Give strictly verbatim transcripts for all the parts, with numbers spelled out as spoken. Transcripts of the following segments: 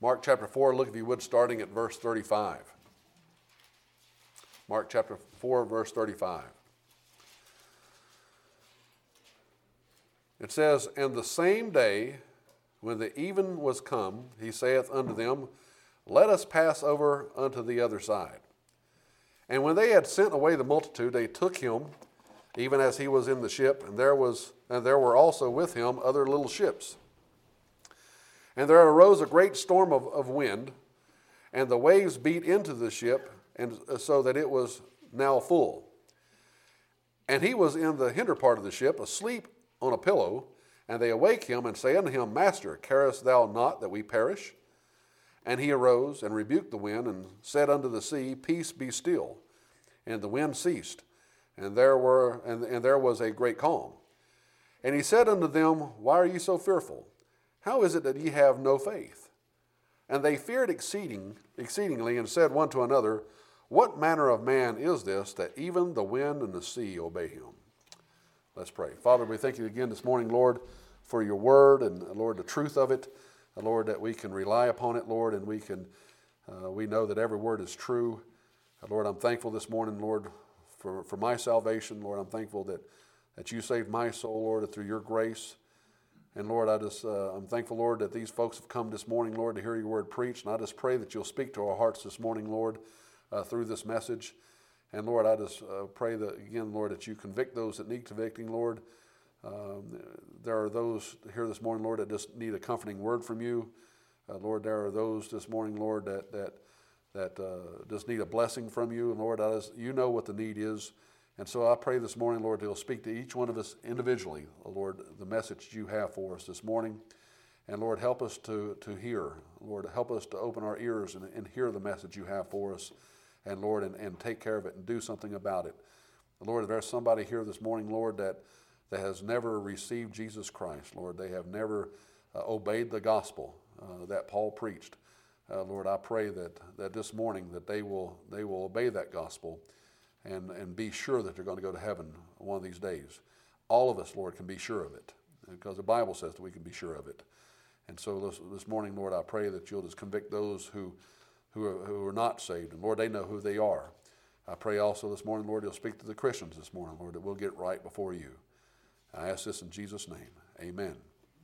Mark chapter four, look if you would, starting at verse thirty-five. Mark chapter four, verse thirty-five. It says, "And the same day, when the even was come, he saith unto them, Let us pass over unto the other side. And when they had sent away the multitude, they took him, even as he was in the ship, and there was and there were also with him other little ships. And there arose a great storm of, of wind, and the waves beat into the ship, and so that it was now full. And he was in the hinder part of the ship, asleep on a pillow, and they awake him, and say unto him, Master, carest thou not that we perish? And he arose, and rebuked the wind, and said unto the sea, Peace, be still. And the wind ceased, and there were and, and there was a great calm. And he said unto them, Why are ye so fearful? How is it that ye have no faith? And they feared exceeding, exceedingly, and said one to another, What manner of man is this, that even the wind and the sea obey him? Let's pray. Father, we thank you again this morning, Lord, for your word, and Lord, the truth of it. And Lord, that we can rely upon it, Lord, and we can, uh, we know that every word is true. And Lord, I'm thankful this morning, Lord, for, for my salvation. Lord, I'm thankful that, that you saved my soul, Lord, through your grace. And Lord, I just, uh, I'm thankful, Lord, that these folks have come this morning, Lord, to hear your word preached. And I just pray that you'll speak to our hearts this morning, Lord, uh, through this message. And Lord, I just uh, pray that, again, Lord, that you convict those that need convicting, Lord. Um, there are those here this morning, Lord, that just need a comforting word from you. Uh, Lord, there are those this morning, Lord, that that that uh, just need a blessing from you. And Lord, I just, you know what the need is. And so I pray this morning, Lord, that you'll speak to each one of us individually, Lord, the message you have for us this morning. And Lord, help us to, to hear. Lord, help us to open our ears and, and hear the message you have for us. And Lord, and, and take care of it and do something about it. Lord, if there's somebody here this morning, Lord, that, that has never received Jesus Christ, Lord, they have never uh, obeyed the gospel uh, that Paul preached. Uh, Lord, I pray that, that this morning that they will they will obey that gospel and, and be sure that they're going to go to heaven one of these days. All of us, Lord, can be sure of it because the Bible says that we can be sure of it. And so this, this morning, Lord, I pray that you'll just convict those who Who are, who are not saved. And Lord, they know who they are. I pray also this morning, Lord, you'll speak to the Christians this morning, Lord, that we'll get right before you. I ask this in Jesus' name. Amen.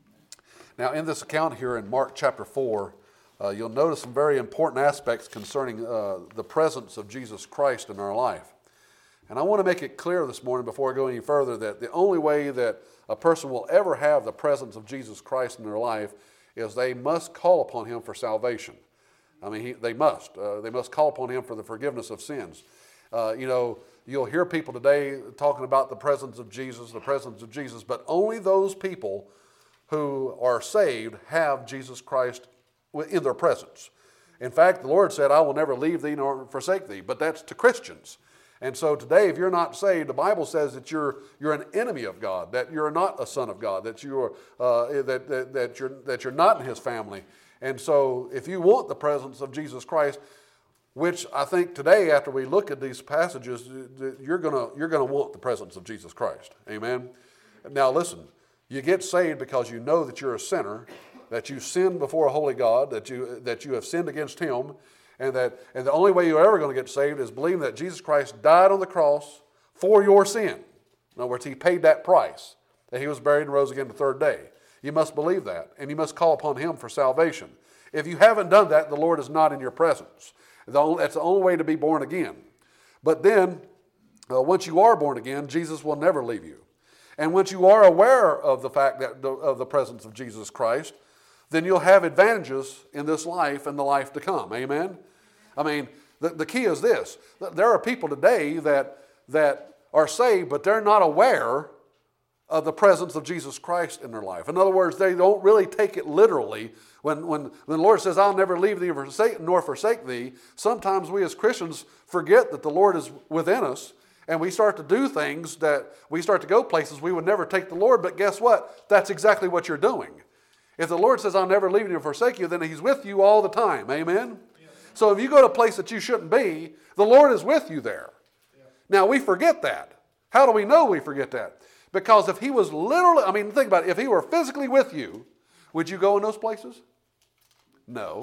Now, in this account here in Mark chapter four, uh, you'll notice some very important aspects concerning uh, the presence of Jesus Christ in our life. And I want to make it clear this morning before I go any further that the only way that a person will ever have the presence of Jesus Christ in their life is they must call upon him for salvation. I mean, he, they must. Uh, they must call upon him for the forgiveness of sins. Uh, you know, you'll hear people today talking about the presence of Jesus, the presence of Jesus, but only those people who are saved have Jesus Christ in their presence. In fact, the Lord said, I will never leave thee nor forsake thee, but that's to Christians. And so today, if you're not saved, the Bible says that you're you're an enemy of God, that you're not a son of God, that you're uh, that, that that you're that you're not in his family. And so if you want the presence of Jesus Christ, which I think today after we look at these passages, you're gonna you're gonna want the presence of Jesus Christ. Amen. Now listen, you get saved because you know that you're a sinner, that you sinned before a holy God, that you that you have sinned against him, and that and the only way you're ever going to get saved is believing that Jesus Christ died on the cross for your sin. In other words, he paid that price, that he was buried and rose again the third day. You must believe that, and you must call upon him for salvation. If you haven't done that, the Lord is not in your presence. That's the only way to be born again. But then, uh, once you are born again, Jesus will never leave you. And once you are aware of the fact that the, of the presence of Jesus Christ, then you'll have advantages in this life and the life to come. Amen? I mean, the, the key is this. There are people today that, that are saved, but they're not aware of the presence of Jesus Christ in their life. In other words, they don't really take it literally. When, when, when the Lord says, I'll never leave thee nor forsake thee, sometimes we as Christians forget that the Lord is within us, and we start to do things that, we start to go places we would never take the Lord, but guess what? That's exactly what you're doing. If the Lord says, I'll never leave you nor forsake you, then he's with you all the time. Amen? Yeah. So if you go to a place that you shouldn't be, the Lord is with you there. Yeah. Now, we forget that. How do we know we forget that? Because if he was literally, I mean, think about it. If he were physically with you, would you go in those places? No.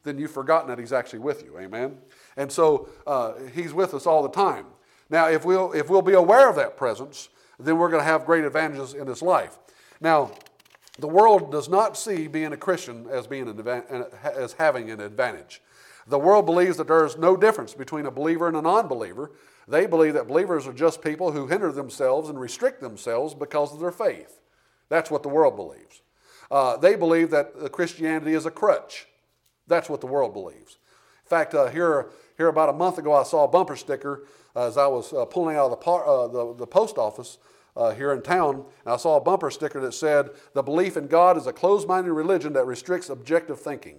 then you've forgotten that he's actually with you. Amen? And so uh, he's with us all the time. Now, if we'll, if we'll be aware of that presence, then we're going to have great advantages in this life. Now, the world does not see being a Christian as, being an adva- as having an advantage. The world believes that there is no difference between a believer and a non-believer. They believe that believers are just people who hinder themselves and restrict themselves because of their faith. That's what the world believes. Uh, they believe that Christianity is a crutch. That's what the world believes. In fact, uh, here, here about a month ago, I saw a bumper sticker uh, as I was uh, pulling out of the, par- uh, the, the post office uh, here in town, and I saw a bumper sticker that said, "The belief in God is a closed-minded religion that restricts objective thinking."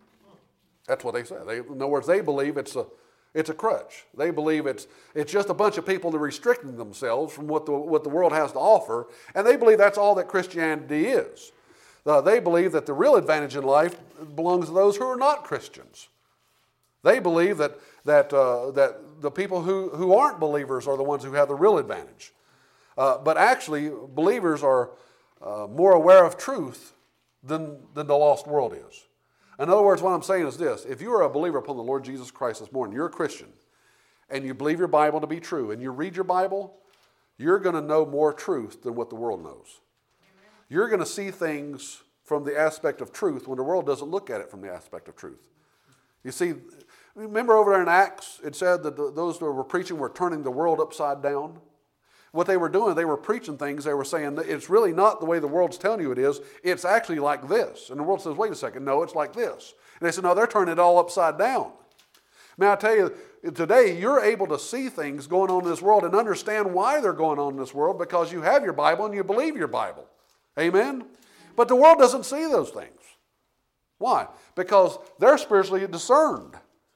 That's what they say. They, in other words, they believe it's a it's a crutch. They believe it's it's just a bunch of people that are restricting themselves from what the what the world has to offer, and they believe that's all that Christianity is. Uh, they believe that the real advantage in life belongs to those who are not Christians. They believe that that uh, that the people who, who aren't believers are the ones who have the real advantage. Uh, but actually, believers are uh, more aware of truth than, than the lost world is. In other words, what I'm saying is this: if you are a believer upon the Lord Jesus Christ this morning, you're a Christian, and you believe your Bible to be true, and you read your Bible, you're going to know more truth than what the world knows. You're going to see things from the aspect of truth when the world doesn't look at it from the aspect of truth. You see, remember over there in Acts, it said that the, those that were preaching were turning the world upside down. What they were doing, they were preaching things, they were saying, it's really not the way the world's telling you it is, it's actually like this. And the world says, wait a second, no, it's like this. And they said, no, they're turning it all upside down. May I tell you, today you're able to see things going on in this world and understand why they're going on in this world because you have your Bible and you believe your Bible. Amen? But the world doesn't see those things. Why? Because they're spiritually discerned.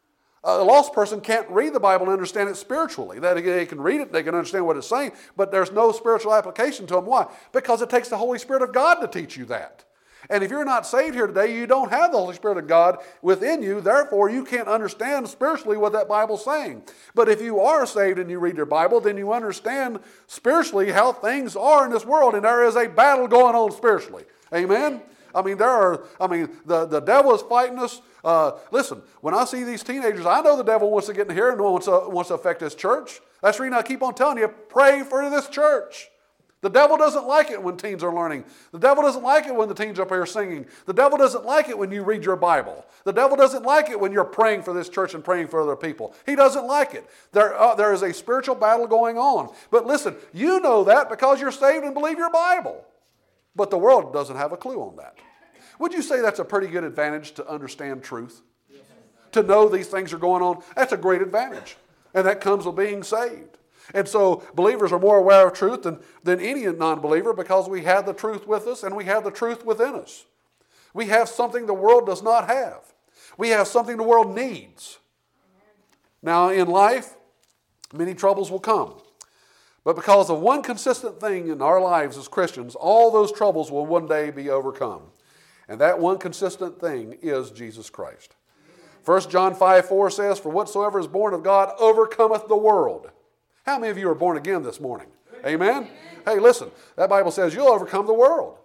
A lost person can't read the Bible and understand it spiritually. They can read it, they can understand what it's saying, but there's no spiritual application to them. Why? Because it takes the Holy Spirit of God to teach you that. And if you're not saved here today, you don't have the Holy Spirit of God within you. Therefore, you can't understand spiritually what that Bible's saying. But if you are saved and you read your Bible, then you understand spiritually how things are in this world. And there is a battle going on spiritually. Amen? I mean, there are, I mean, the, the devil is fighting us. Uh, listen, when I see these teenagers, I know the devil wants to get in here and wants to, wants to affect this church. That's the reason I keep on telling you, pray for this church. The devil doesn't like it when teens are learning. The devil doesn't like it when the teens are up here singing. The devil doesn't like it when you read your Bible. The devil doesn't like it when you're praying for this church and praying for other people. He doesn't like it. There, uh, there is a spiritual battle going on. But listen, you know that because you're saved and believe your Bible. But the world doesn't have a clue on that. Would you say that's a pretty good advantage to understand truth? Yes. To know these things are going on? That's a great advantage. And that comes with being saved. And so believers are more aware of truth than, than any non-believer because we have the truth with us and we have the truth within us. We have something the world does not have. We have something the world needs. Now in life, many troubles will come. But because of one consistent thing in our lives as Christians, all those troubles will one day be overcome. And that one consistent thing is Jesus Christ. First John five four says, "For whatsoever is born of God overcometh the world." How many of you are born again this morning? Amen? Hey, listen, that Bible says you'll overcome the world.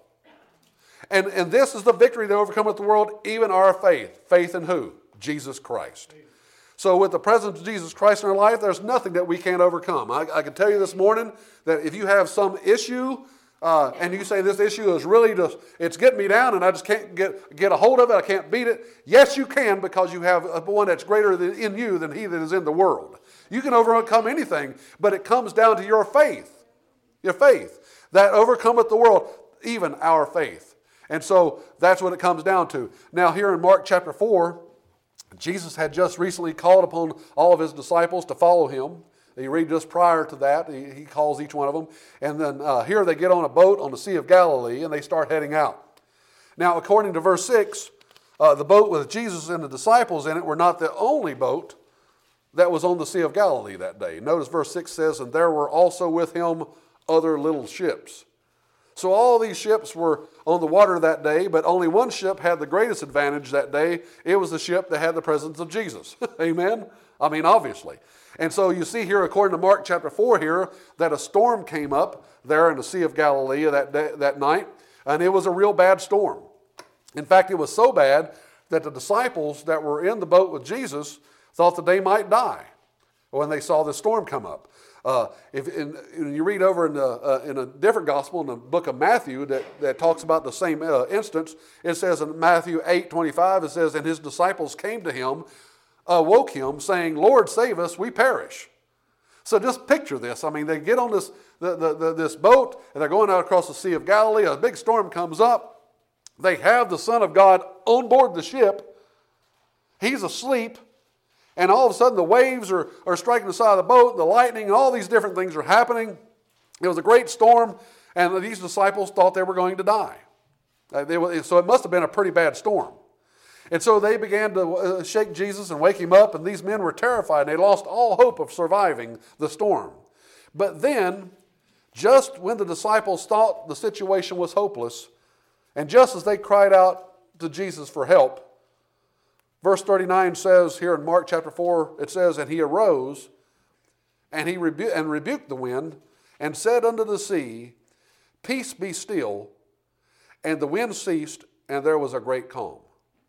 And, and this is the victory that overcometh the world, even our faith. Faith in who? Jesus Christ. So with the presence of Jesus Christ in our life, there's nothing that we can't overcome. I, I can tell you this morning that if you have some issue, Uh, and you say this issue is really just, it's getting me down and I just can't get, get a hold of it, I can't beat it. Yes, you can, because you have one that's greater than, in you than he that is in the world. You can overcome anything, but it comes down to your faith. Your faith. That overcometh the world, even our faith. And so that's what it comes down to. Now here in Mark chapter four, Jesus had just recently called upon all of his disciples to follow him. You read just prior to that, he, he calls each one of them. And then uh, here they get on a boat on the Sea of Galilee and they start heading out. Now, according to verse six, uh, the boat with Jesus and the disciples in it were not the only boat that was on the Sea of Galilee that day. Notice verse six says, "And there were also with him other little ships." So all these ships were on the water that day, but only one ship had the greatest advantage that day. It was the ship that had the presence of Jesus. Amen? I mean, obviously. And so you see here, according to Mark chapter four here, that a storm came up there in the Sea of Galilee that day, that night, and it was a real bad storm. In fact, it was so bad that the disciples that were in the boat with Jesus thought that they might die when they saw the storm come up. Uh, if in, in you read over in, the, uh, in a different gospel, in the book of Matthew, that, that talks about the same uh, instance, it says in Matthew eight twenty-five, it says, and his disciples came to him, awoke him, saying, Lord, save us, we perish. So just picture this. I mean, they get on this, the, the, the, this boat, and they're going out across the Sea of Galilee. A big storm comes up. They have the Son of God on board the ship. He's asleep. And all of a sudden the waves are, are striking the side of the boat, and the lightning, and all these different things are happening. It was a great storm, and these disciples thought they were going to die. Uh, they were, so it must have been a pretty bad storm. And so they began to uh, shake Jesus and wake him up, and these men were terrified, and they lost all hope of surviving the storm. But then, just when the disciples thought the situation was hopeless, and just as they cried out to Jesus for help, verse thirty-nine says here in Mark chapter four, it says, and he arose and he rebu- and rebuked the wind and said unto the sea, peace be still. And the wind ceased, and there was a great calm.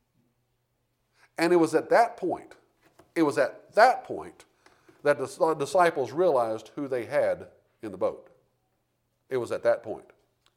And it was at that point, it was at that point that the disciples realized who they had in the boat. It was at that point.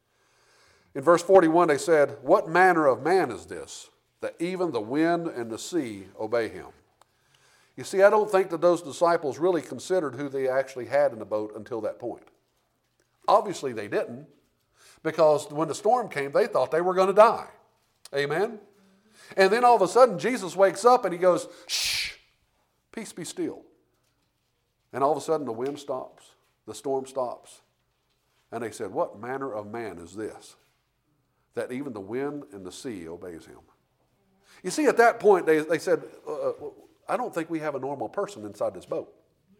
In verse forty-one, they said, what manner of man is this, that even the wind and the sea obey him? You see, I don't think that those disciples really considered who they actually had in the boat until that point. Obviously they didn't, because when the storm came, they thought they were going to die. Amen? And then all of a sudden, Jesus wakes up and he goes, shh, peace be still. And all of a sudden the wind stops, the storm stops. And they said, what manner of man is this, that even the wind and the sea obeys him? You see, at that point, they, they said, uh, I don't think we have a normal person inside this boat.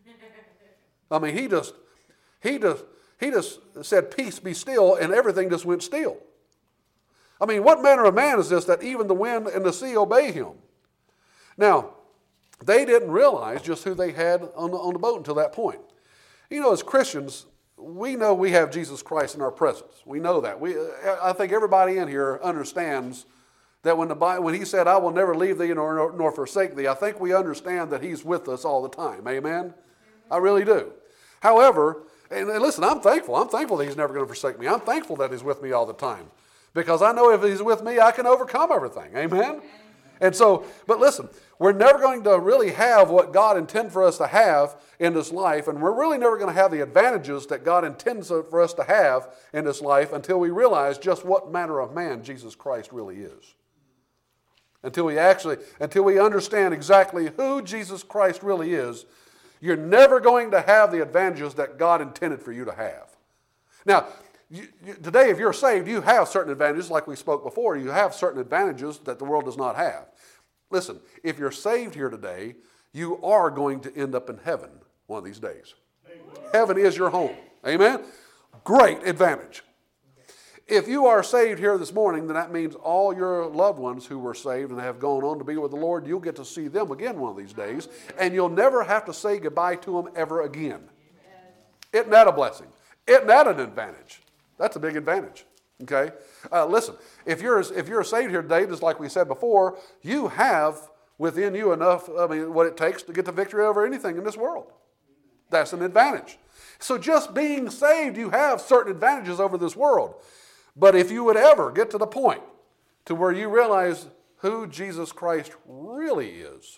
I mean, he just, he just, he just said, peace be still, and everything just went still. I mean, what manner of man is this that even the wind and the sea obey him? Now, they didn't realize just who they had on the, on the boat until that point. You know, as Christians, we know we have Jesus Christ in our presence. We know that. We, I think everybody in here understands that when the Bible, when he said, I will never leave thee nor, nor, nor forsake thee, I think we understand that he's with us all the time. Amen? I really do. However, and listen, I'm thankful. I'm thankful that he's never going to forsake me. I'm thankful that he's with me all the time. Because I know if he's with me, I can overcome everything. Amen? And so, but listen, we're never going to really have what God intends for us to have in this life, and we're really never going to have the advantages that God intends for us to have in this life until we realize just what manner of man Jesus Christ really is. Until we actually, until we understand exactly who Jesus Christ really is, you're never going to have the advantages that God intended for you to have. Now, You, you, today, if you're saved, you have certain advantages, like we spoke before. You have certain advantages that the world does not have. Listen, if you're saved here today, you are going to end up in heaven one of these days. Amen. Heaven is your home. Amen? Great advantage. If you are saved here this morning, then that means all your loved ones who were saved and have gone on to be with the Lord, you'll get to see them again one of these days, and you'll never have to say goodbye to them ever again. Isn't that a blessing? Isn't that an advantage? That's a big advantage, okay? Uh, listen, if you're, if you're saved here today, just like we said before, you have within you enough, I mean, what it takes to get the victory over anything in this world. That's an advantage. So just being saved, you have certain advantages over this world. But if you would ever get to the point to where you realize who Jesus Christ really is,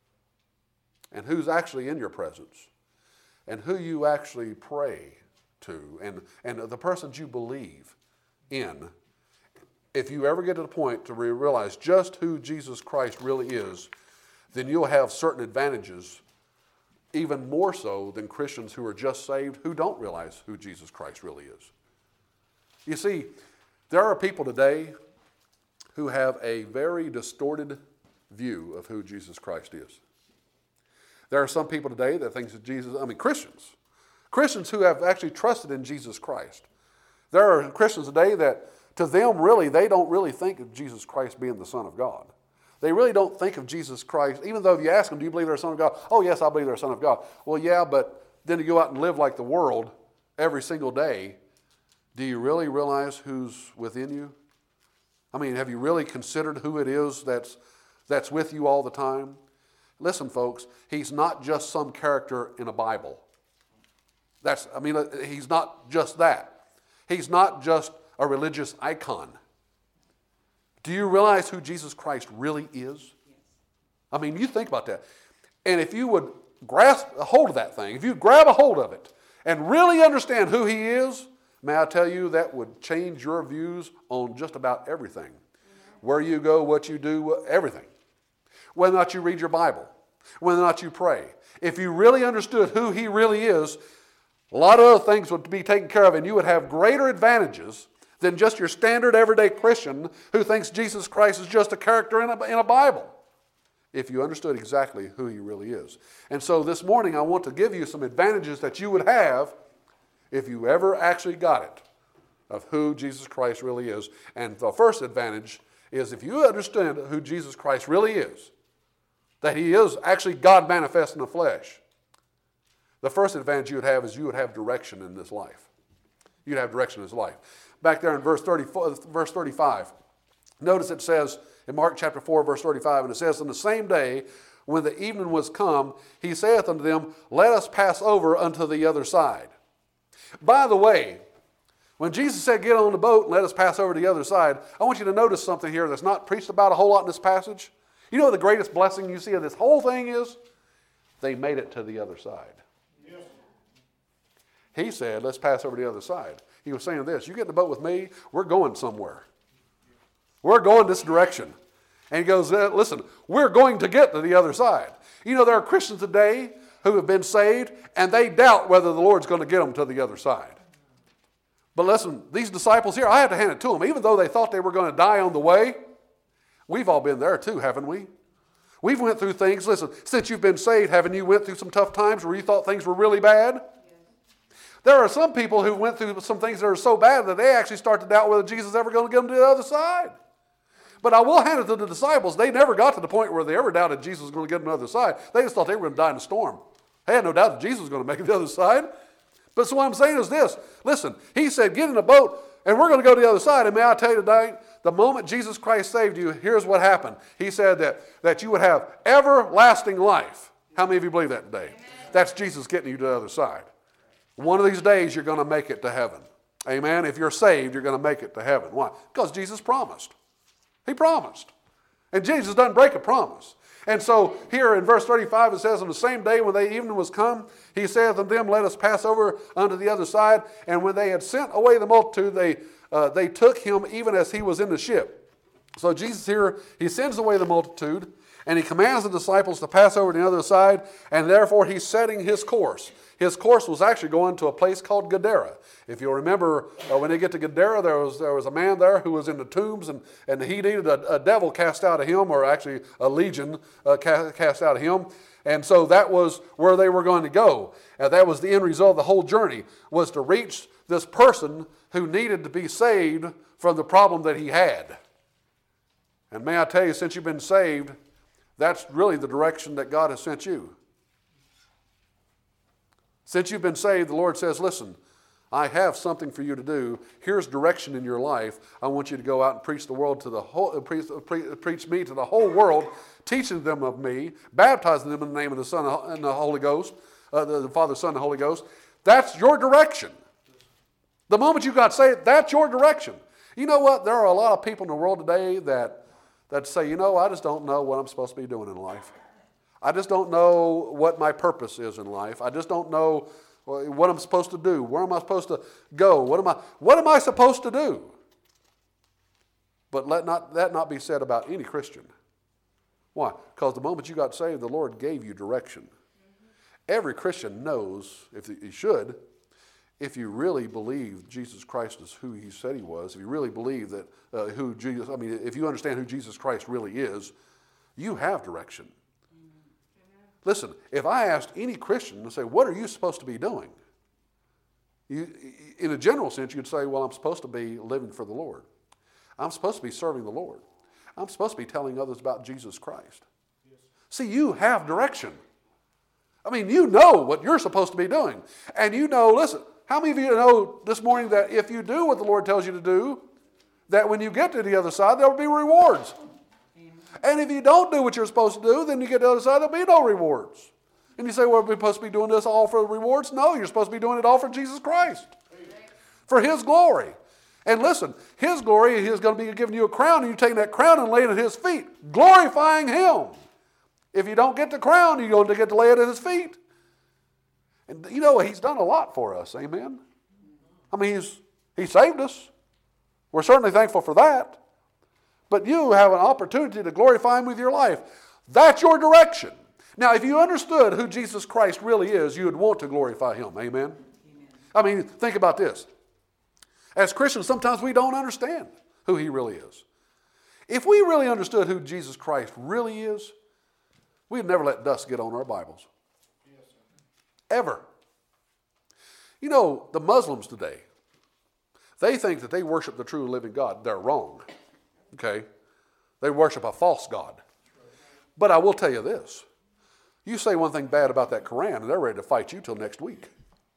and who's actually in your presence, and who you actually pray to, and, and the persons you believe in, if you ever get to the point to realize just who Jesus Christ really is, then you'll have certain advantages, even more so than Christians who are just saved who don't realize who Jesus Christ really is. You see, there are people today who have a very distorted view of who Jesus Christ is. There are some people today that think that Jesus, I mean Christians, Christians who have actually trusted in Jesus Christ. There are Christians today that to them really, they don't really think of Jesus Christ being the Son of God. They really don't think of Jesus Christ, even though if you ask them, do you believe they're a son of God? Oh yes, I believe they're a son of God. Well yeah, but then to go out and live like the world every single day, do you really realize who's within you? I mean, have you really considered who it is that's that's with you all the time. Listen, folks, he's not just some character in a Bible. That's, I mean, he's not just that. He's not just a religious icon. Do you realize who Jesus Christ really is? I mean, you think about that. And if you would grasp a hold of that thing, if you grab a hold of it and really understand who he is, may I tell you, that would change your views on just about everything. Where you go, what you do, everything. Whether or not you read your Bible, whether or not you pray. If you really understood who he really is, a lot of other things would be taken care of, and you would have greater advantages than just your standard everyday Christian who thinks Jesus Christ is just a character in a, in a Bible, if you understood exactly who he really is. And so this morning I want to give you some advantages that you would have if you ever actually got it, of who Jesus Christ really is. And the first advantage is if you understand who Jesus Christ really is, that he is actually God manifest in the flesh, the first advantage you would have is you would have direction in this life. You'd have direction in this life. Back there in verse thirty-four, verse thirty-five, notice it says in Mark chapter four, verse thirty-five, and it says, "On the same day when the evening was come, he saith unto them, Let us pass over unto the other side." By the way, when Jesus said, "Get on the boat and let us pass over to the other side," I want you to notice something here that's not preached about a whole lot in this passage. You know what the greatest blessing you see of this whole thing is? They made it to the other side. Yes. He said, "Let's pass over to the other side." He was saying this, "You get in the boat with me, we're going somewhere. We're going this direction." And he goes, "Listen, we're going to get to the other side." You know, there are Christians today who have been saved, and they doubt whether the Lord's going to get them to the other side. But listen, these disciples here, I have to hand it to them. Even though they thought they were going to die on the way, we've all been there too, haven't we? We've went through things. Listen, since you've been saved, haven't you went through some tough times where you thought things were really bad? Yes. There are some people who went through some things that are so bad that they actually start to doubt whether Jesus is ever going to get them to the other side. But I will hand it to the disciples. They never got to the point where they ever doubted Jesus was going to get them to the other side. They just thought they were going to die in a storm. They had no doubt that Jesus was going to make it to the other side. But so what I'm saying is this. Listen, he said, "Get in a boat, and we're going to go to the other side." And may I tell you tonight, the moment Jesus Christ saved you, here's what happened. He said that, that you would have everlasting life. How many of you believe that today? Amen. That's Jesus getting you to the other side. One of these days, you're going to make it to heaven. Amen? If you're saved, you're going to make it to heaven. Why? Because Jesus promised. He promised. And Jesus doesn't break a promise. And so here in verse thirty-five it says, "On the same day when the evening was come, he saith unto them, Let us pass over unto the other side. And when they had sent away the multitude, they, uh, they took him even as he was in the ship." So Jesus here, he sends away the multitude, and he commands the disciples to pass over to the other side, and therefore he's setting his course. His course was actually going to a place called Gadara. If you'll remember, uh, when they get to Gadara, there was there was a man there who was in the tombs, and, and he needed a, a devil cast out of him, or actually a legion uh, cast, cast out of him. And so that was where they were going to go. And that was the end result of the whole journey, was to reach this person who needed to be saved from the problem that he had. And may I tell you, since you've been saved, that's really the direction that God has sent you. Since you've been saved, the Lord says, "Listen, I have something for you to do. Here's direction in your life. I want you to go out and preach the world to the whole, preach, preach me to the whole world, teaching them of me, baptizing them in the name of the Son and the Holy Ghost, uh, the, the Father, Son, and the Holy Ghost." That's your direction. The moment you got saved, that's your direction. You know what? There are a lot of people in the world today that that say, "You know, I just don't know what I'm supposed to be doing in life. I just don't know what my purpose is in life. I just don't know what I'm supposed to do. Where am I supposed to go? What am I, what am I supposed to do?" But let not that not be said about any Christian. Why? Because the moment you got saved, the Lord gave you direction. Mm-hmm. Every Christian knows, if he should, if you really believe Jesus Christ is who he said he was, if you really believe that uh, who Jesus, I mean, if you understand who Jesus Christ really is, you have direction. Listen, if I asked any Christian to say, "What are you supposed to be doing?" You, in a general sense, you'd say, "Well, I'm supposed to be living for the Lord. I'm supposed to be serving the Lord. I'm supposed to be telling others about Jesus Christ." Yes. See, you have direction. I mean, you know what you're supposed to be doing. And you know, listen, how many of you know this morning that if you do what the Lord tells you to do, that when you get to the other side, there will be rewards? And if you don't do what you're supposed to do, then you get to the other side, there'll be no rewards. And you say, well, we're supposed to be doing this all for rewards? No, you're supposed to be doing it all for Jesus Christ. For His glory. And listen, His glory, He's going to be giving you a crown, and you take that crown and lay it at His feet, glorifying Him. If you don't get the crown, you're going to get to lay it at His feet. And you know, He's done a lot for us, amen? I mean, He's He saved us. We're certainly thankful for that. But you have an opportunity to glorify Him with your life. That's your direction. Now, if you understood who Jesus Christ really is, you would want to glorify Him. Amen? Amen. I mean, think about this. As Christians, sometimes we don't understand who He really is. If we really understood who Jesus Christ really is, we'd never let dust get on our Bibles. Yes, ever. You know, the Muslims today, they think that they worship the true and living God. They're wrong. Okay? They worship a false God. But I will tell you this. You say one thing bad about that Quran, and they're ready to fight you till next week.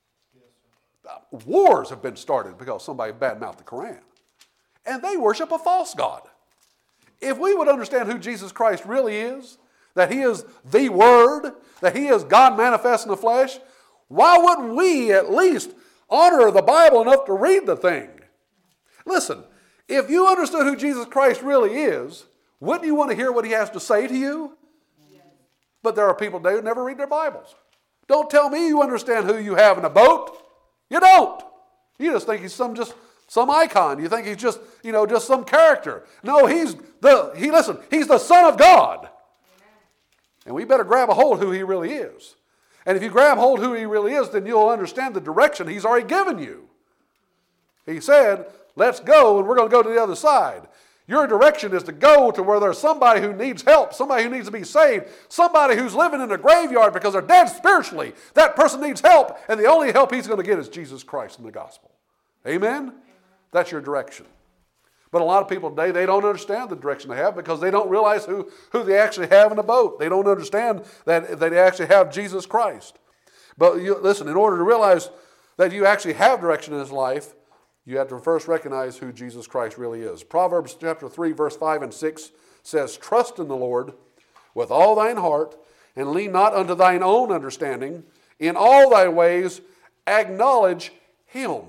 Yes, wars have been started because somebody badmouthed the Quran. And they worship a false God. If we would understand who Jesus Christ really is, that He is the Word, that He is God manifest in the flesh, why wouldn't we at least honor the Bible enough to read the thing? Listen, if you understood who Jesus Christ really is, wouldn't you want to hear what He has to say to you? But there are people today who never read their Bibles. Don't tell me you understand who you have in a boat. You don't. You just think He's some just some icon. You think He's just, you know, just some character. No, He's the He listen, He's the Son of God. Amen. And we better grab a hold of who He really is. And if you grab hold of who He really is, then you'll understand the direction He's already given you. He said, let's go, and we're going to go to the other side. Your direction is to go to where there's somebody who needs help, somebody who needs to be saved, somebody who's living in a graveyard because they're dead spiritually. That person needs help, and the only help he's going to get is Jesus Christ and the gospel. Amen? Amen? That's your direction. But a lot of people today, they don't understand the direction they have because they don't realize who, who they actually have in the boat. They don't understand that, that they actually have Jesus Christ. But you, listen, in order to realize that you actually have direction in this life, you have to first recognize who Jesus Christ really is. Proverbs chapter three, verse five and six says, trust in the Lord with all thine heart, and lean not unto thine own understanding. In all thy ways acknowledge Him,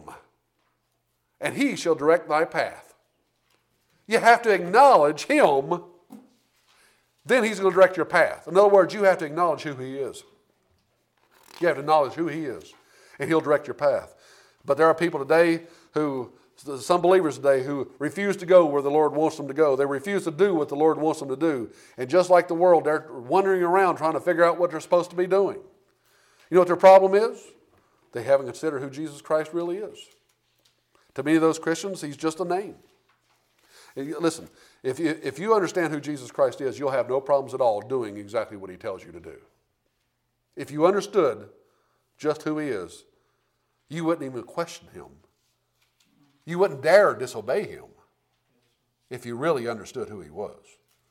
and He shall direct thy path. You have to acknowledge Him, then He's going to direct your path. In other words, you have to acknowledge who He is. You have to acknowledge who He is, and He'll direct your path. But there are people today who, some believers today, who refuse to go where the Lord wants them to go. They refuse to do what the Lord wants them to do. And just like the world, they're wandering around trying to figure out what they're supposed to be doing. You know what their problem is? They haven't considered who Jesus Christ really is. To many of those Christians, He's just a name. And listen, if you, if you understand who Jesus Christ is, you'll have no problems at all doing exactly what He tells you to do. If you understood just who He is, you wouldn't even question Him. You wouldn't dare disobey Him if you really understood who He was.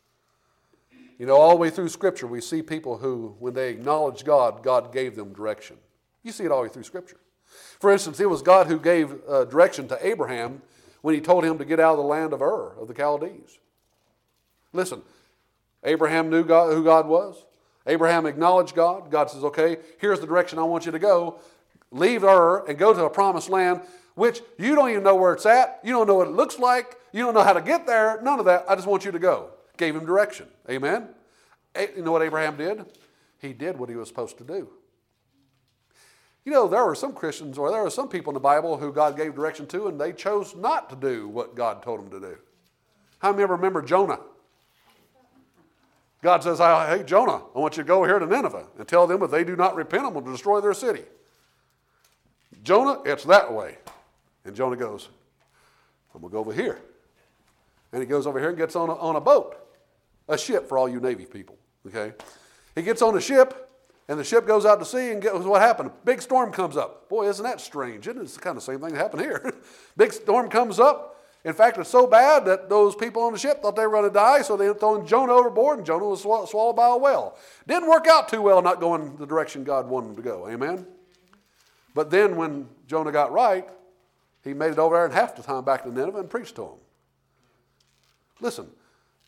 You know, all the way through Scripture, we see people who, when they acknowledged God, God gave them direction. You see it all the way through Scripture. For instance, it was God who gave uh, direction to Abraham when He told him to get out of the land of Ur, of the Chaldees. Listen, Abraham knew God, who God was. Abraham acknowledged God. God says, okay, here's the direction I want you to go. Leave Ur and go to a promised land, which you don't even know where it's at. You don't know what it looks like. You don't know how to get there. None of that. I just want you to go. Gave him direction. Amen? You know what Abraham did? He did what he was supposed to do. You know, there were some Christians, or there were some people in the Bible who God gave direction to, and they chose not to do what God told them to do. How many ever remember Jonah? God says, hey, Jonah, I want you to go here to Nineveh and tell them if they do not repent, I'm going to destroy their city. Jonah, it's that way. And Jonah goes, I'm going to go over here. And he goes over here and gets on a, on a boat, a ship for all you Navy people. Okay, he gets on a ship, and the ship goes out to sea, and guess what happened? A big storm comes up. Boy, isn't that strange? Isn't it? It's the kind of same thing that happened here. Big storm comes up. In fact, it's so bad that those people on the ship thought they were going to die, so they threw Jonah overboard, and Jonah was sw- swallowed by a whale. Didn't work out too well not going the direction God wanted him to go. Amen? But then when Jonah got right, he made it over there in half the time back to Nineveh and preached to them. Listen,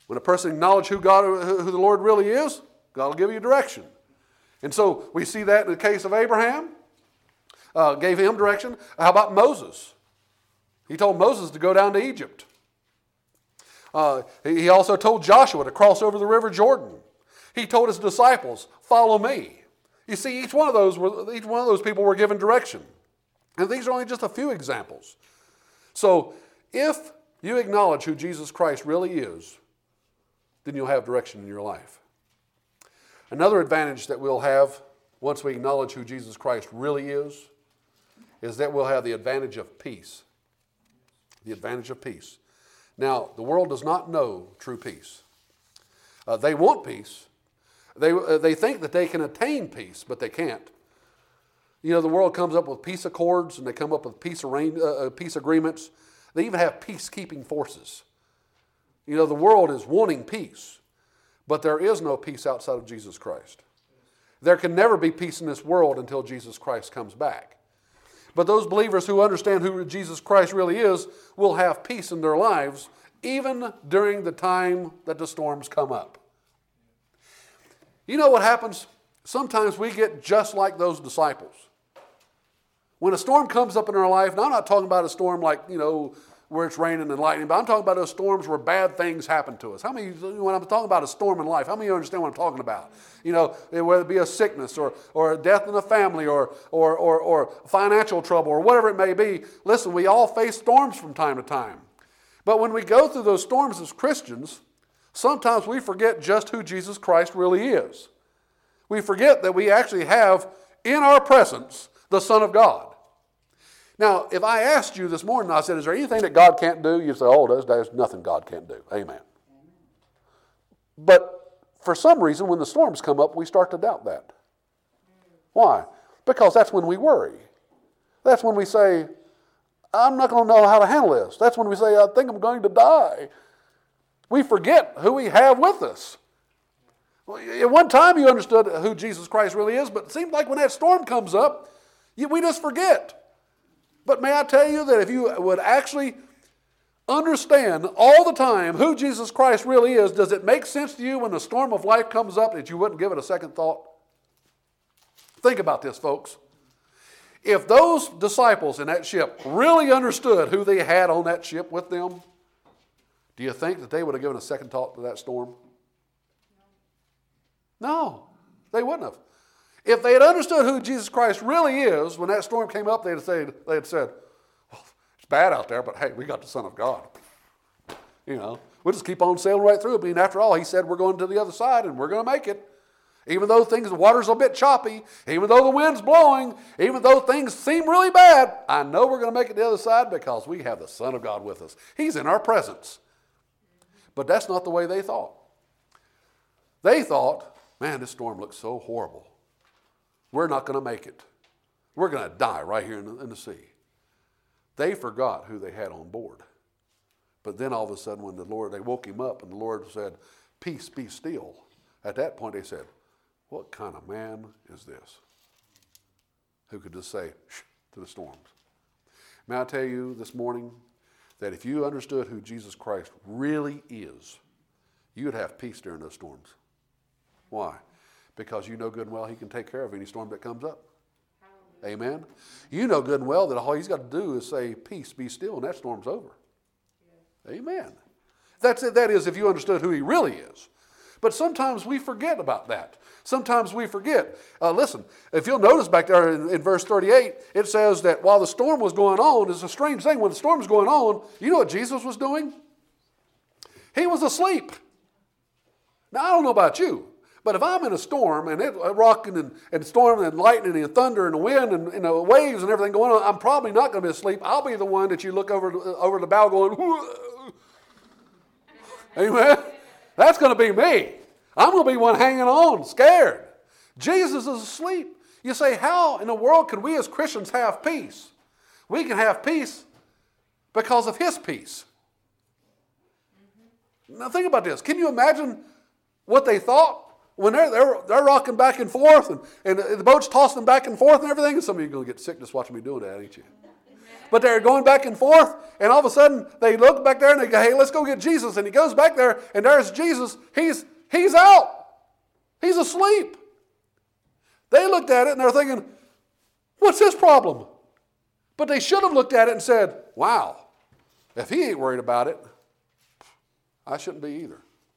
When a person acknowledges who God, who the Lord really is, God will give you direction. And so we see that in the case of Abraham, uh, gave him direction. How about Moses? He told Moses to go down to Egypt. Uh, he also told Joshua to cross over the river Jordan. He told his disciples, follow me. You see, each one of those were, each one of those people were given direction. And these are only just a few examples. So if you acknowledge who Jesus Christ really is, then you'll have direction in your life. Another advantage that we'll have once we acknowledge who Jesus Christ really is, is that we'll have the advantage of peace. The advantage of peace. Now, the world does not know true peace. Uh, they want peace. They, uh, they think that they can attain peace, but they can't. You know, the world comes up with peace accords, and they come up with peace, arra- uh, peace agreements. They even have peacekeeping forces. You know, the world is wanting peace, but there is no peace outside of Jesus Christ. There can never be peace in this world until Jesus Christ comes back. But those believers who understand who Jesus Christ really is will have peace in their lives, even during the time that the storms come up. You know what happens? Sometimes we get just like those disciples. When a storm comes up in our life, and I'm not talking about a storm like, you know, where it's raining and lightning, but I'm talking about those storms where bad things happen to us. How many, when I'm talking about a storm in life, how many of you understand what I'm talking about? You know, whether it be a sickness or, or a death in the family or, or, or, or financial trouble or whatever it may be. Listen, we all face storms from time to time. But when we go through those storms as Christians, sometimes we forget just who Jesus Christ really is. We forget that we actually have in our presence the Son of God. Now, if I asked you this morning, I said, is there anything that God can't do? You'd say, oh, there's, there's nothing God can't do. Amen. But for some reason, when the storms come up, we start to doubt that. Why? Because that's when we worry. That's when we say, I'm not going to know how to handle this. That's when we say, I think I'm going to die. We forget who we have with us. At one time, you understood who Jesus Christ really is, but it seems like when that storm comes up, you, we just forget. But may I tell you that if you would actually understand all the time who Jesus Christ really is, does it make sense to you when the storm of life comes up that you wouldn't give it a second thought? Think about this, folks. If those disciples in that ship really understood who they had on that ship with them, do you think that they would have given a second thought to that storm? No, they wouldn't have. If they had understood who Jesus Christ really is, when that storm came up, they'd have said, they'd have said, well, it's bad out there, but hey, we got the Son of God. You know, we'll just keep on sailing right through it. I mean, after all, he said we're going to the other side and we're going to make it. Even though things, the water's a bit choppy, even though the wind's blowing, even though things seem really bad, I know we're going to make it to the other side because we have the Son of God with us. He's in our presence. But that's not the way they thought. They thought, man, this storm looks so horrible. We're not going to make it. We're going to die right here in the, in the sea. They forgot who they had on board. But then all of a sudden when the Lord, they woke him up and the Lord said, peace, be still. At that point they said, what kind of man is this who could just say shh to the storms? May I tell you this morning that if you understood who Jesus Christ really is, you would have peace during those storms. Why? Because you know good and well he can take care of any storm that comes up. Amen. You know good and well that all he's got to do is say, peace, be still, and that storm's over. Yeah. Amen. That's it. That is if you understood who he really is. But sometimes we forget about that. Sometimes we forget. Uh, listen, if you'll notice back there in, in verse thirty-eight, it says that while the storm was going on, it's a strange thing. When the storm was going on, you know what Jesus was doing? He was asleep. Now, I don't know about you, but if I'm in a storm and it's rocking and, and storming and lightning and thunder and the wind and, and the waves and everything going on, I'm probably not going to be asleep. I'll be the one that you look over, over the bow going, whoa. Amen? That's going to be me. I'm going to be one hanging on, scared. Jesus is asleep. You say, how in the world can we as Christians have peace? We can have peace because of his peace. Now think about this. Can you imagine what they thought when they're, they're, they're rocking back and forth and, and the boat's tossing them back and forth and everything? And some of you are going to get sick just watching me doing that, ain't you? But they're going back and forth, and all of a sudden they look back there and they go, hey, let's go get Jesus. And he goes back there, and there's Jesus. He's, he's out. He's asleep. They looked at it and they're thinking, what's his problem? But they should have looked at it and said, wow, if he ain't worried about it, I shouldn't be either.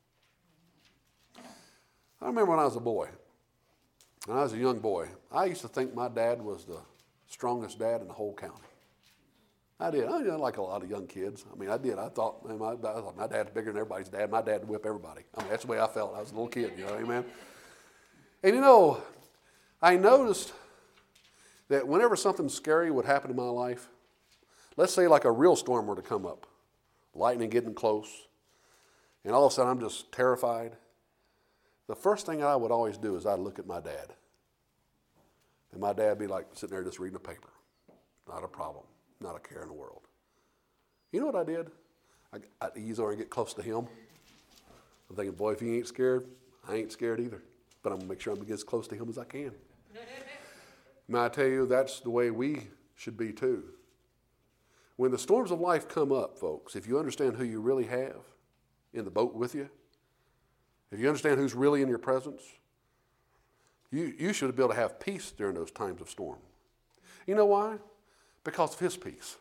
I remember when I was a boy, when I was a young boy, I used to think my dad was the strongest dad in the whole county. I did. I did like a lot of young kids. I mean, I did. I thought, man, my, I thought my dad's bigger than everybody's dad. My dad would whip everybody. I mean, that's the way I felt. I was a little kid, you know, amen? And you know, I noticed that whenever something scary would happen in my life, let's say like a real storm were to come up, lightning getting close, and all of a sudden I'm just terrified, the first thing I would always do is I'd look at my dad. And my dad would be like sitting there just reading a paper. Not a problem. Not a care in the world. You know what I did? I, I'd ease over and get close to him. I'm thinking, boy, if he ain't scared, I ain't scared either. But I'm going to make sure I'm going to get as close to him as I can. May I tell you, that's the way we should be too. When the storms of life come up, folks, if you understand who you really have in the boat with you, if you understand who's really in your presence, you, you should be able to have peace during those times of storm. You know why? Because of his peace.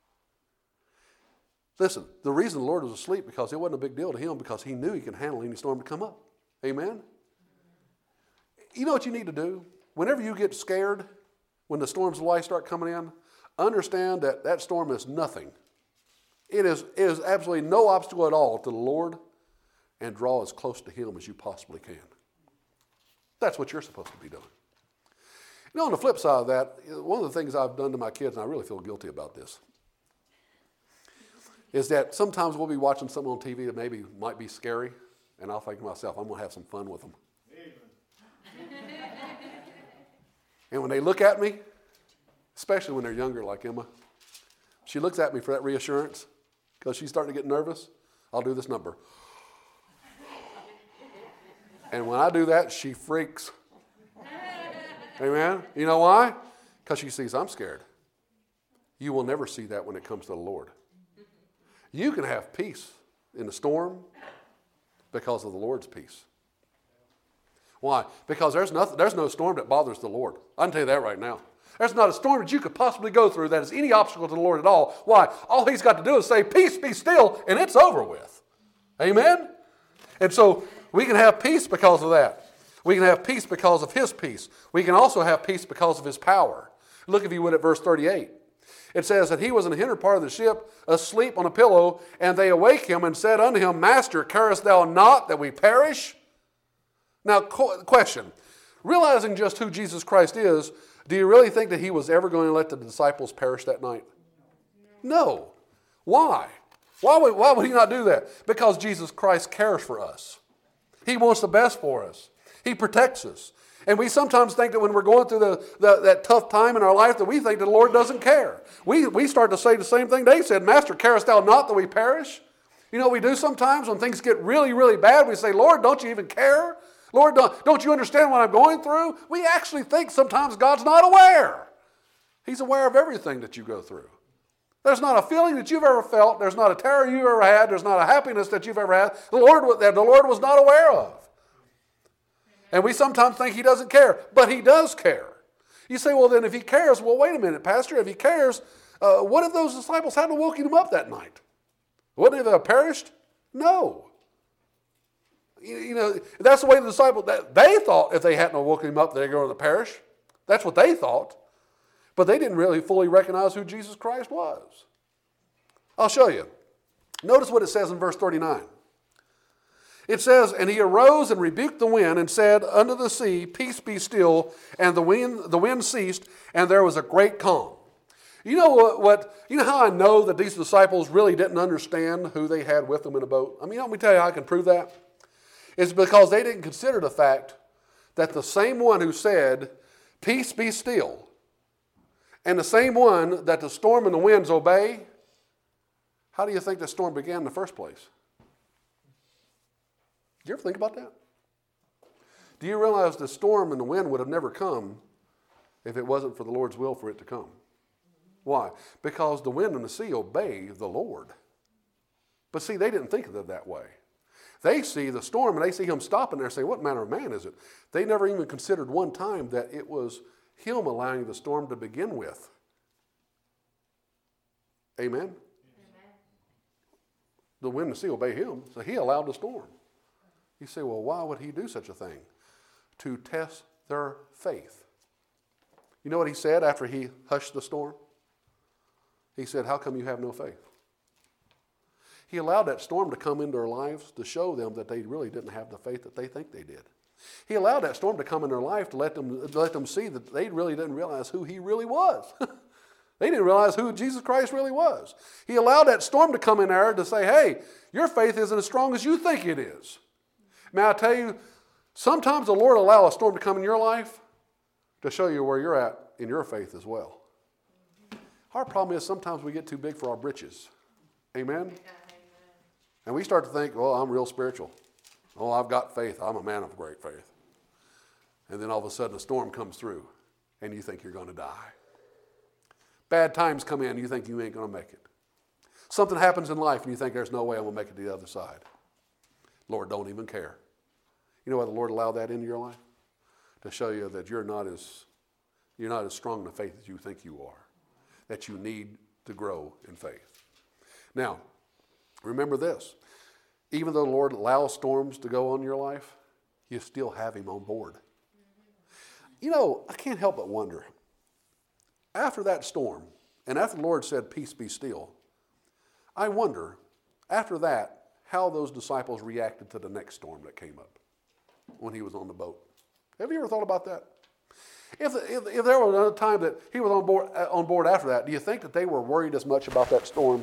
Listen, the reason the Lord was asleep because it wasn't a big deal to him because he knew he could handle any storm to come up. Amen? You know what you need to do? Whenever you get scared, when the storms of life start coming in, understand that that storm is nothing. It is, it is absolutely no obstacle at all to the Lord, and draw as close to him as you possibly can. That's what you're supposed to be doing. You know, on the flip side of that, one of the things I've done to my kids, and I really feel guilty about this, is that sometimes we'll be watching something on T V that maybe might be scary, and I'll think to myself, I'm going to have some fun with them. And when they look at me, especially when they're younger like Emma, she looks at me for that reassurance because she's starting to get nervous. I'll do this number. And when I do that, she freaks. Amen? You know why? Because she sees I'm scared. You will never see that when it comes to the Lord. You can have peace in the storm because of the Lord's peace. Why? Because there's nothing, there's no storm that bothers the Lord. I can tell you that right now. There's not a storm that you could possibly go through that is any obstacle to the Lord at all. Why? All he's got to do is say, peace, be still, and it's over with. Amen? And so we can have peace because of that. We can have peace because of his peace. We can also have peace because of his power. Look, if you would, at verse thirty-eight. It says that he was in the hinder part of the ship, asleep on a pillow, and they awake him and said unto him, Master, carest thou not that we perish? Now, question. Realizing just who Jesus Christ is, do you really think that he was ever going to let the disciples perish that night? No. Why? Why would, why would he not do that? Because Jesus Christ cares for us. He wants the best for us. He protects us. And we sometimes think that when we're going through the, the, that tough time in our life that we think that the Lord doesn't care. We, we start to say the same thing they said, Master, carest thou not that we perish? You know what we do sometimes when things get really, really bad? We say, Lord, don't you even care? Lord, don't, don't you understand what I'm going through? We actually think sometimes God's not aware. He's aware of everything that you go through. There's not a feeling that you've ever felt. There's not a terror you've ever had. There's not a happiness that you've ever had the Lord, that the Lord was not aware of. And we sometimes think he doesn't care, but he does care. You say, well, then if he cares, well, wait a minute, Pastor, if he cares, uh, what if those disciples hadn't woken him up that night? Wouldn't they have perished? No. You, you know, that's the way the disciples, that they thought if they hadn't woken him up, they were going to perish. That's what they thought. But they didn't really fully recognize who Jesus Christ was. I'll show you. Notice what it says in verse thirty-nine. It says, and he arose and rebuked the wind and said unto the sea, Peace be still. And the wind, the wind ceased, and there was a great calm. You know what, what? You know how I know that these disciples really didn't understand who they had with them in a boat? I mean, let me tell you how I can prove that. It's because they didn't consider the fact that the same one who said, Peace be still, and the same one that the storm and the winds obey, how do you think the storm began in the first place? Do you ever think about that? Do you realize the storm and the wind would have never come if it wasn't for the Lord's will for it to come? Why? Because the wind and the sea obey the Lord. But see, they didn't think of it that way. They see the storm and they see him stopping there and say, what manner of man is it? They never even considered one time that it was him allowing the storm to begin with. Amen? Amen. The wind and the sea obey him, so he allowed the storm. You say, well, why would he do such a thing? To test their faith. You know what he said after he hushed the storm? He said, how come you have no faith? He allowed that storm to come into their lives to show them that they really didn't have the faith that they think they did. He allowed that storm to come in their life to let them, to let them see that they really didn't realize who he really was. They didn't realize who Jesus Christ really was. He allowed that storm to come in there to say, hey, your faith isn't as strong as you think it is. May I tell you, sometimes the Lord will allow a storm to come in your life to show you where you're at in your faith as well. Our problem is sometimes we get too big for our britches. Amen? And we start to think, well, I'm real spiritual. Oh, I've got faith. I'm a man of great faith. And then all of a sudden a storm comes through and you think you're going to die. Bad times come in and you think you ain't going to make it. Something happens in life and you think there's no way I'm going to make it to the other side. Lord don't even care. You know why the Lord allowed that into your life? To show you that you're not as, you're not as strong in the faith as you think you are. That you need to grow in faith. Now, remember this. Even though the Lord allows storms to go on in your life, you still have him on board. You know, I can't help but wonder. After that storm, and after the Lord said, peace be still, I wonder, after that, how those disciples reacted to the next storm that came up when he was on the boat. Have you ever thought about that? If, if, if there was another time that he was on board, on board after that, do you think that they were worried as much about that storm?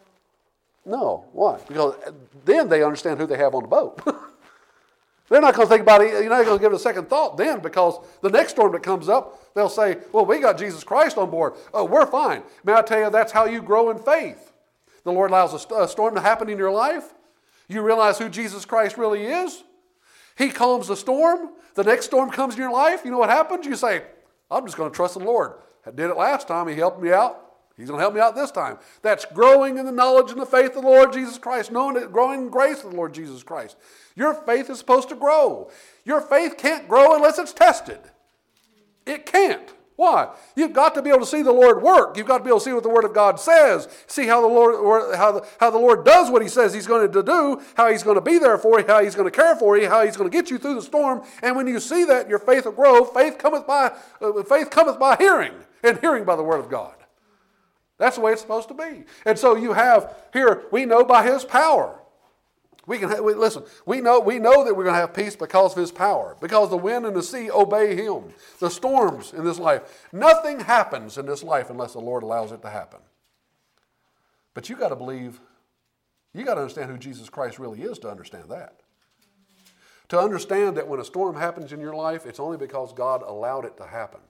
No. Why? Because then they understand who they have on the boat. They're not going to think about it. You're not going to give it a second thought then, because the next storm that comes up, they'll say, well, we got Jesus Christ on board. Oh, we're fine. May I tell you, that's how you grow in faith. The Lord allows a, st- a storm to happen in your life. You realize who Jesus Christ really is. He calms the storm. The next storm comes in your life. You know what happens? You say, I'm just going to trust the Lord. I did it last time. He helped me out. He's going to help me out this time. That's growing in the knowledge and the faith of the Lord Jesus Christ, knowing it, growing in grace of the Lord Jesus Christ. Your faith is supposed to grow. Your faith can't grow unless it's tested. It can't. Why? You've got to be able to see the Lord work. You've got to be able to see what the Word of God says. See how the Lord, how the, how the Lord does what He says He's going to do, how He's going to be there for you, how He's going to care for you, how He's going to get you through the storm. And when you see that, your faith will grow. Faith cometh by uh, faith cometh by hearing, and hearing by the Word of God. That's the way it's supposed to be. And so you have here, we know by His power. We can have, we, listen, we know, we know that we're going to have peace because of His power. Because the wind and the sea obey Him. The storms in this life. Nothing happens in this life unless the Lord allows it to happen. But you got to believe, you got to understand who Jesus Christ really is to understand that. To understand that when a storm happens in your life, it's only because God allowed it to happen.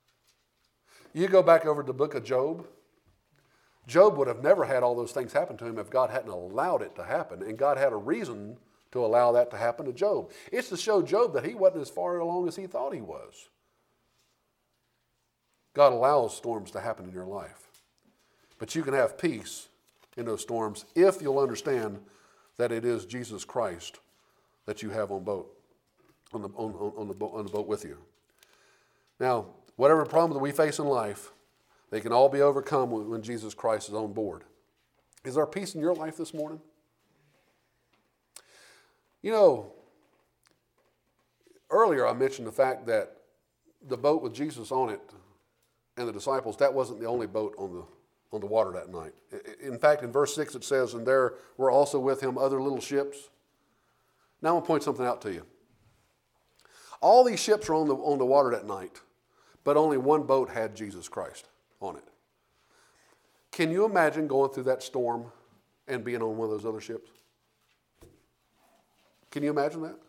You go back over to the book of Job. Job would have never had all those things happen to him if God hadn't allowed it to happen. And God had a reason to allow that to happen to Job. It's to show Job that he wasn't as far along as he thought he was. God allows storms to happen in your life. But you can have peace in those storms if you'll understand that it is Jesus Christ that you have on boat, on the, on, on, the, boat, on the boat with you. Now, whatever problem that we face in life, they can all be overcome when Jesus Christ is on board. Is there peace in your life this morning? You know, earlier I mentioned the fact that the boat with Jesus on it and the disciples, that wasn't the only boat on the, on the water that night. In fact, in verse six it says, and there were also with him other little ships. Now I'm going to point something out to you. All these ships were on the, on the water that night, but only one boat had Jesus Christ on it. Can you imagine going through that storm and being on one of those other ships? Can you imagine that?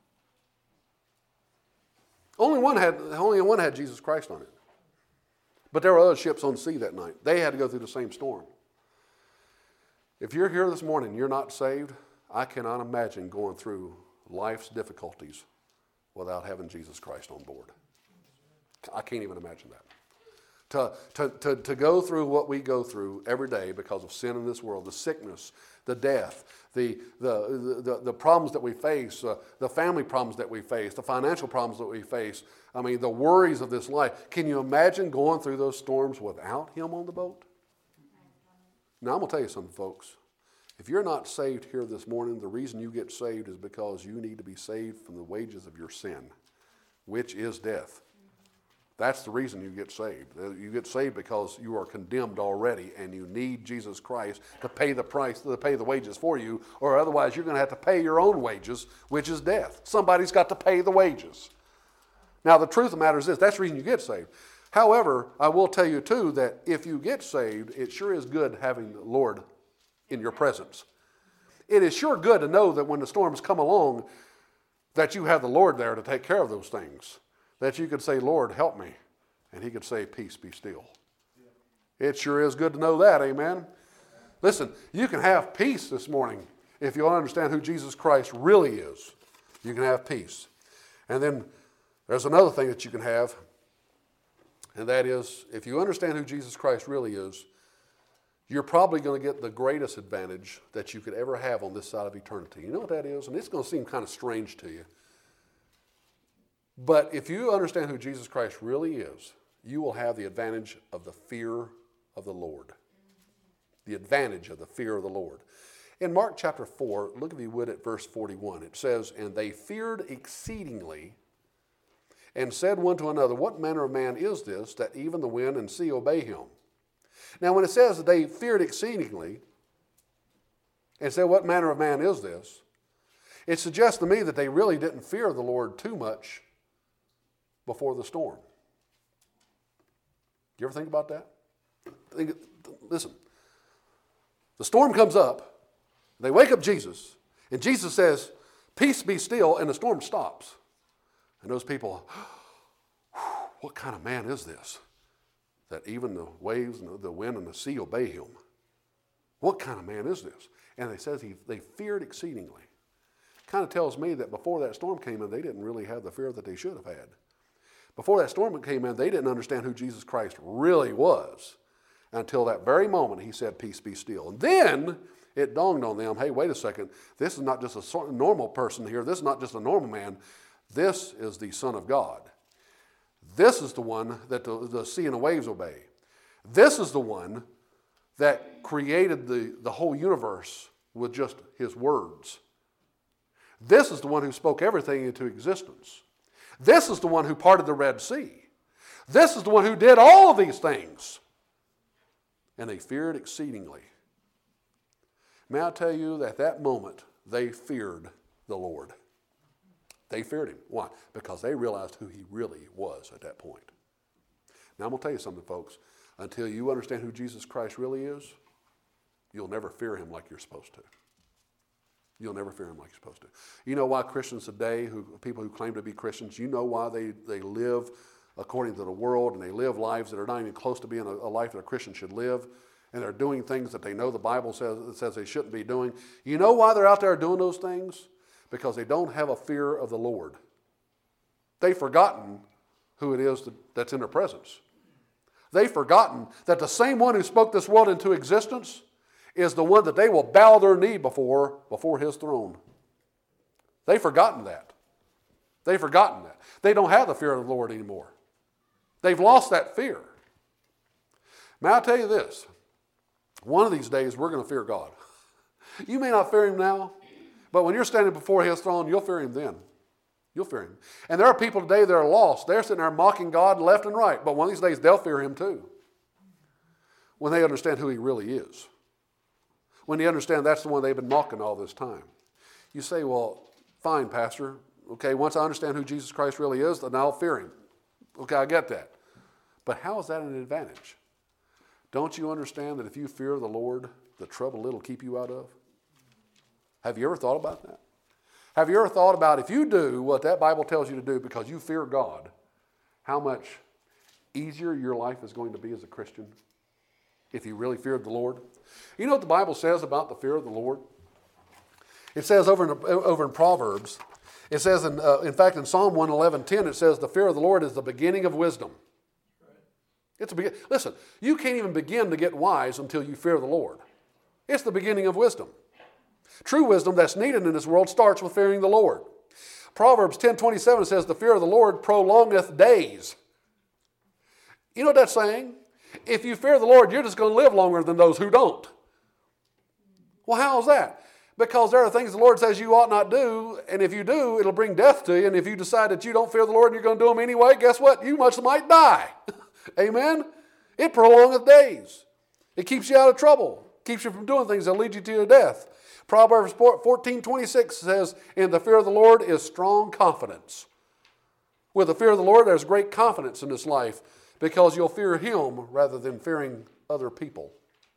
Only one had, only one had Jesus Christ on it. But there were other ships on the sea that night. They had to go through the same storm. If you're here this morning and you're not saved, I cannot imagine going through life's difficulties without having Jesus Christ on board. I can't even imagine that. To, to, to, to go through what we go through every day because of sin in this world, the sickness, the death, the, the, the, the problems that we face, uh, the family problems that we face, the financial problems that we face, I mean, the worries of this life. Can you imagine going through those storms without him on the boat? Now, I'm going to tell you something, folks. If you're not saved here this morning, the reason you get saved is because you need to be saved from the wages of your sin, which is death. That's the reason you get saved. You get saved because you are condemned already and you need Jesus Christ to pay the price, to pay the wages for you, or otherwise you're going to have to pay your own wages, which is death. Somebody's got to pay the wages. Now, the truth of the matter is this, that's the reason you get saved. However, I will tell you too that if you get saved, it sure is good having the Lord in your presence. It is sure good to know that when the storms come along, that you have the Lord there to take care of those things. That you could say, Lord, help me. And he could say, peace, be still. Yeah. It sure is good to know that, amen? Listen, you can have peace this morning if you'll understand who Jesus Christ really is. You can have peace. And then there's another thing that you can have, and that is, if you understand who Jesus Christ really is, you're probably going to get the greatest advantage that you could ever have on this side of eternity. You know what that is? And it's going to seem kind of strange to you. But if you understand who Jesus Christ really is, you will have the advantage of the fear of the Lord. The advantage of the fear of the Lord. In Mark chapter four, look if you would at verse forty-one. It says, and they feared exceedingly and said one to another, what manner of man is this that even the wind and sea obey him? Now when it says that they feared exceedingly and said, what manner of man is this? It suggests to me that they really didn't fear the Lord too much before the storm. Do you ever think about that? Think, listen, the storm comes up, they wake up Jesus, and Jesus says, peace be still, and the storm stops. And those people, what kind of man is this? That even the waves and the wind and the sea obey him. What kind of man is this? And it says he, they feared exceedingly. Kind of tells me that before that storm came in, they didn't really have the fear that they should have had. Before that storm came in, they didn't understand who Jesus Christ really was until that very moment he said, peace be still. And then it dawned on them, hey, wait a second, this is not just a normal person here. This is not just a normal man. This is the Son of God. This is the one that the, the sea and the waves obey. This is the one that created the, the whole universe with just his words. This is the one who spoke everything into existence. This is the one who parted the Red Sea. This is the one who did all of these things. And they feared exceedingly. May I tell you that at that moment, they feared the Lord. They feared him. Why? Because they realized who he really was at that point. Now I'm going to tell you something, folks. Until you understand who Jesus Christ really is, you'll never fear him like you're supposed to. You'll never fear him like you're supposed to. You know why Christians today, who people who claim to be Christians, you know why they, they live according to the world and they live lives that are not even close to being a, a life that a Christian should live, and they're doing things that they know the Bible says, says they shouldn't be doing. You know why they're out there doing those things? Because they don't have a fear of the Lord. They've forgotten who it is that, that's in their presence. They've forgotten that the same one who spoke this world into existence is the one that they will bow their knee before, before his throne. They've forgotten that. They've forgotten that. They don't have the fear of the Lord anymore. They've lost that fear. May I tell you this? One of these days, we're going to fear God. You may not fear him now, but when you're standing before his throne, you'll fear him then. You'll fear him. And there are people today that are lost. They're sitting there mocking God left and right, but one of these days, they'll fear him too. When they understand who he really is. When they understand that's the one they've been mocking all this time. You say, well, fine, Pastor. Okay, once I understand who Jesus Christ really is, then I'll fear him. Okay, I get that. But how is that an advantage? Don't you understand that if you fear the Lord, the trouble it'll keep you out of? Have you ever thought about that? Have you ever thought about if you do what that Bible tells you to do because you fear God, how much easier your life is going to be as a Christian if you really feared the Lord? You know what the Bible says about the fear of the Lord? It says over in, over in Proverbs, it says, in, uh, in fact, in Psalm one eleven ten, it says, the fear of the Lord is the beginning of wisdom. It's a begin. Listen, you can't even begin to get wise until you fear the Lord. It's the beginning of wisdom. True wisdom that's needed in this world starts with fearing the Lord. Proverbs ten twenty-seven says, the fear of the Lord prolongeth days. You know what that's saying? If you fear the Lord, you're just going to live longer than those who don't. Well, how is that? Because there are things the Lord says you ought not do, and if you do, it'll bring death to you. And if you decide that you don't fear the Lord and you're going to do them anyway, guess what? You much might die. Amen? It prolongeth days. It keeps you out of trouble. Keeps you from doing things that lead you to your death. Proverbs fourteen twenty-six says, in the fear of the Lord is strong confidence. With the fear of the Lord, there's great confidence in this life because you'll fear Him rather than fearing other people.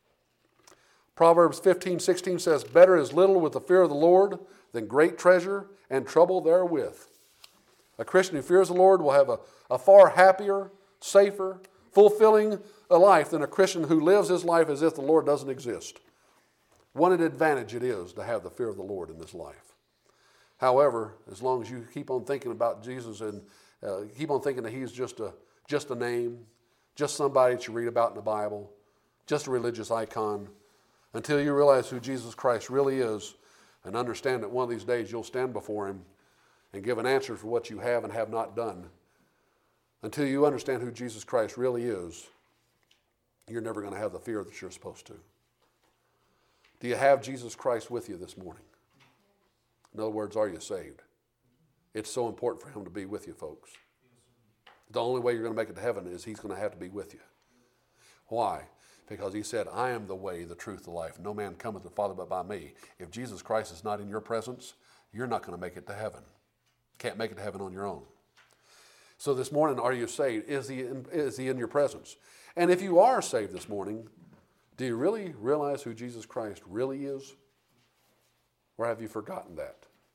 Proverbs fifteen sixteen says, better is little with the fear of the Lord than great treasure and trouble therewith. A Christian who fears the Lord will have a, a far happier, safer, fulfilling a life than a Christian who lives his life as if the Lord doesn't exist. What an advantage it is to have the fear of the Lord in this life. However, as long as you keep on thinking about Jesus and uh, keep on thinking that He's just a, just a name, just somebody that you read about in the Bible, just a religious icon, until you realize who Jesus Christ really is and understand that one of these days you'll stand before Him and give an answer for what you have and have not done. Until you understand who Jesus Christ really is, you're never going to have the fear that you're supposed to. Do you have Jesus Christ with you this morning? In other words, are you saved? It's so important for Him to be with you, folks. The only way you're going to make it to heaven is He's going to have to be with you. Why? Because He said, I am the way, the truth, the life. No man cometh to the Father but by me. If Jesus Christ is not in your presence, you're not going to make it to heaven. Can't make it to heaven on your own. So this morning, are you saved? Is he in, is he in your presence? And if you are saved this morning, do you really realize who Jesus Christ really is? Or have you forgotten that?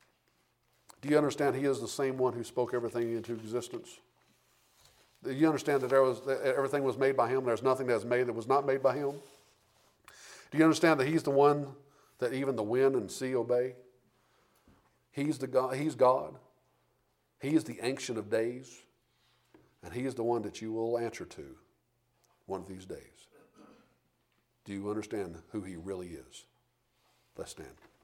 Do you understand He is the same one who spoke everything into existence? Do you understand that, there was, that everything was made by Him? There's nothing that was made that was not made by Him? Do you understand that He's the one that even the wind and sea obey? He's the God. He's God. He is the Ancient of Days. And He is the one that you will answer to one of these days. Do you understand who He really is? Let's stand.